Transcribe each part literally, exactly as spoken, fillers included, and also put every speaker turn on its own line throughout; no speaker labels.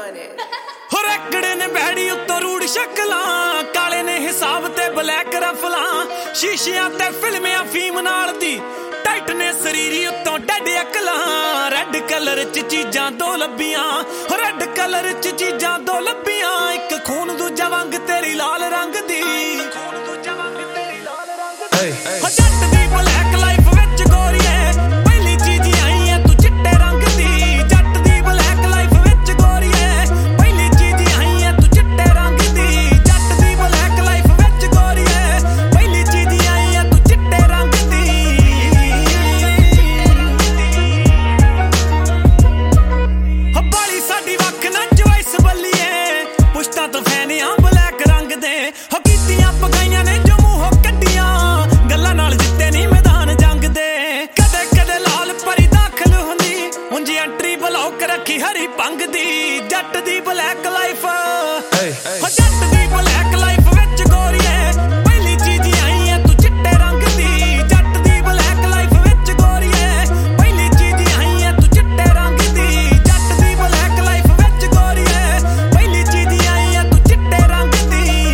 ਨੇ
ਹੋ ਰੈਕੜੇ ਨੇ ਬੈੜੀ ਉੱਤੋਂ ਰੂੜ ਸ਼ਕਲਾਂ ਕਾਲੇ ਨੇ ਹਿਸਾਬ ਤੇ ਬਲੈਕ ਰਫਲਾਂ ਸ਼ੀਸ਼ਿਆਂ ਤੇ ਫਿਲਮਿਆਂ ਫੀਮ ਨਾਲ ਦੀ ਟਾਈਟ ਨੇ ਸਰੀਰੀ ਉੱਤੋਂ ਡੱਡ ਅਕਲਾਂ ਰੈੱਡ ਕਲਰ ਚ ਚੀਜ਼ਾਂ ਦੋ ਲੱਭੀਆਂ ਹੋ ਰੈੱਡ ਕਲਰ ਚ ਚੀਜ਼ਾਂ ਦੋ ਲੱਭੀਆਂ ਇੱਕ ਖੂਨ ਦੂਜਾ ਵਾਂਗ ਤੇਰੀ ਲਾਲ ਰੰਗ ਦੀ ਖੂਨ ਦੂਜਾ ਵਾਂਗ ਤੇਰੀ ਲਾਲ ਰੰਗ ਦੀ ਹੋ ਜੱਟ ਦੀ ਬਲੈਕ ਲਾਈਫ ਵਿੱਚ ਗੋਰੀਏ ਪਹਿਲੀ ਚੀਜ਼ ਆਈ ਐ ਤੂੰ ਚਿੱਟੇ ਰੰਗ ਦੀ ਜੱਟ ਦੀ ਬਲੈਕ ਲਾਈਫ ਵਿੱਚ ਗੋਰੀਏ ਪਹਿਲੀ ਚੀਜ਼ ਆਈ ਐ ਤੂੰ ਚਿੱਟੇ ਰੰਗ ਦੀ ਜੱਟ ਦੀ ਬਲੈਕ ਲਾਈਫ ਵਿੱਚ ਗੋਰੀਏ ਪਹਿਲੀ ਚੀਜ਼ ਆਈ ਐ ਤੂੰ ਚਿੱਟੇ ਰੰਗ ਦੀ ਹੋ ਬਾਲੀ ਸਾਡੀ ਵੱਖ ਨਾ ਚੁਆਇਸ ਬੱਲੀਏ ਪੁਸ਼ਤਾਂ ਤੋਂ ਫੈਨ ਆ ਬਲੈਕ ਰੰਗ ਦੇ ਹੋ ਕੀਤੀਆਂ ਪਕਾਈਆਂ ਨੇ ਜੋ ਮੂੰਹੋਂ ਕੱਢੀਆਂ ਗੱਲਾਂ ਨਾਲ ਜਿੱਤੇ ਨਹੀਂ ਮੈਦਾਨ ਜੰਗ ਦੇ ਕਦੇ ਕਦੇ ਲਾਲ ਪਰੀ ਦਾਖਲ ਹੁੰਦੀ ਉਂਝ ਐਂਟਰੀ ਬਲੌਕ ਰੱਖੀ ਹਰੀ ਭੰਗ ਦੀ ਜੱਟ ਦੀ ਬਲੈਕ ਲਾਈਫ ਹੋ ਜੱਟ ਦੀ ਬਲੈਕ ਲਾਈਫ ਵਿੱਚ ਗੋਰੀਏ ਪਹਿਲੀ ਚੀਜ਼ ਆਈ ਐ ਤੂੰ ਚਿੱਟੇ ਰੰਗ ਦੀ ਜੱਟ ਦੀ ਬਲੈਕ ਲਾਈਫ ਵਿੱਚ ਗੋਰੀਏ ਪਹਿਲੀ ਚੀਜ਼ ਆਈ ਐ ਤੂੰ ਚਿੱਟੇ ਰੰਗ ਦੀ ਜੱਟ ਦੀ ਬਲੈਕ ਲਾਈਫ ਵਿੱਚ ਗੋਰੀਏ ਪਹਿਲੀ ਚੀਜ਼ ਆਈ ਐ ਤੂੰ ਚਿੱਟੇ ਰੰਗ ਦੀ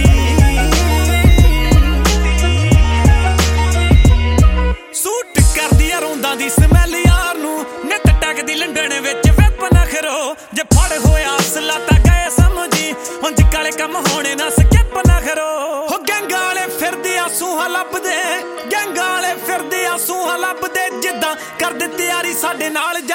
ਸੂਟ ਕਰਦੀ ਆ ਰੋਂਦਾਂ ਦੀ ਸਮੈਲ ਯਾਰ ਨੂੰ ਨਿੱਤ ਟਕਦੀ ਲੰਡਣ ਵਿੱਚ ਵੈਪ ਨਖਰੋ ਜੇ ਫੜ ਹੋਇਆ ਅਸਲਾ ਤਾਂ ਗਏ ਸਮਝੀ ਉਂਝ ਕਾਲੇ ਕੰਮ ਹੋਣੇ ਨਾ ਸਕਿਪ ਨਖਰੋ ਹੋ ਗੈਂਗਾਂ ਵਾਲੇ ਫਿਰਦੇ ਆ ਸੂਹਾ ਲੱਭਦੇ ਗੈਂਗਾਂ ਵਾਲੇ ਫਿਰਦੇ ਆ ਸੂਹਾ ਲੱਭਦੇ ਜਿੱਦਾਂ ਕਰ ਦਿੱਤੀ ਯਾਰੀ ਸਾਡੇ ਨਾਲ